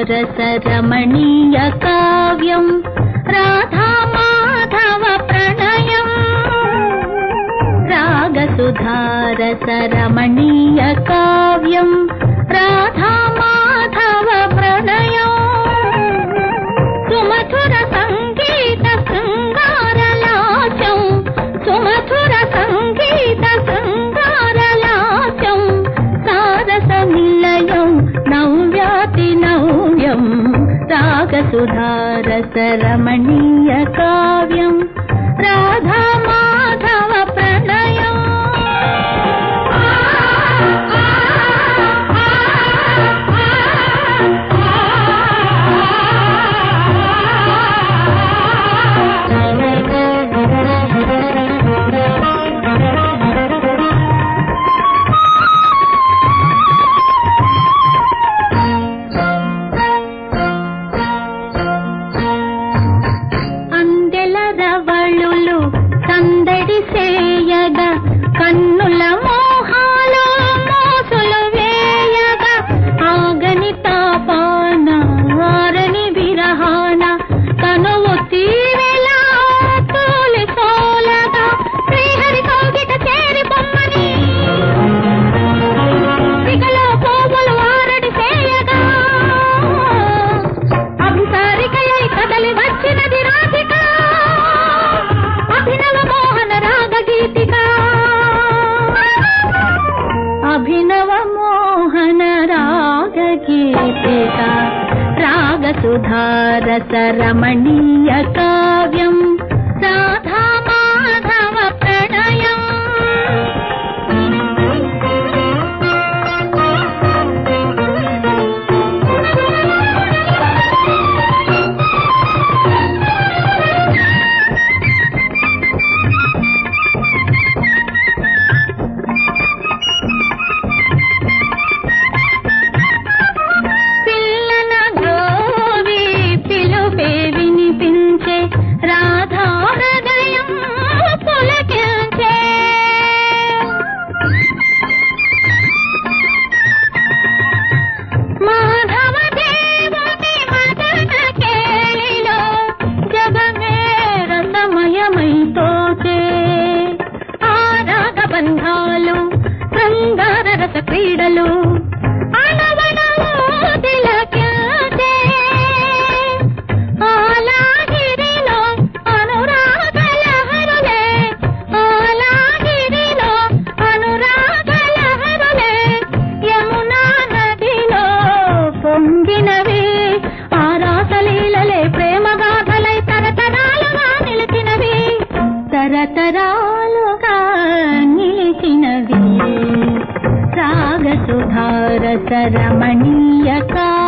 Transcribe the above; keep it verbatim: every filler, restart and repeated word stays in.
రసరమణీయ కావ్యం రాధా మాధవ ప్రణయం రాగసుధా రసరమణీయ కావ్యం రాధా మాధవ ప్రణయం సుమధుర సంగీత శృంగారలాస్యం సుమధుర సంగీత శృంగారలాస్యం సారస నిలయం నవ్యాతి నవ్యం రాగసుధా రసరమణీయ కావ్యం రాధా మాధవ ప్రణయం కన్నుల మోహాలు మోసులు వేయగా ఆగని తాపాన ఆరని విరహాన కనువు తీవెలా తోలి సోలగా శ్రీహరి కౌగిట చేరి బొమ్మని సిగలో పోగులు ఆరడి చేయగా అభిసారికయై కదలి వచ్చినది రాధిక అభినవ మోహన రాగ గీతిక అభినవ మోహన రాగ గీతిక రాగసుధా రసరమణీయ కావ్యం రాధా మాధవ ప్రణయం బంధాలు శృంగార రస క్రీడలు అలవడవు తిలకించే ఆలాగిరిలో అనురాగ లహరులే ఆలాగిరిలో అనురాగ లహరులే యమునా నదిలో పొంగినవి ఆ రాసలీలలే ప్రేమ గాథలై తరతరాలుగా నిలిచినవి తరతరాలుగా నిలిచినవి రాగసుధా రసరమణీయ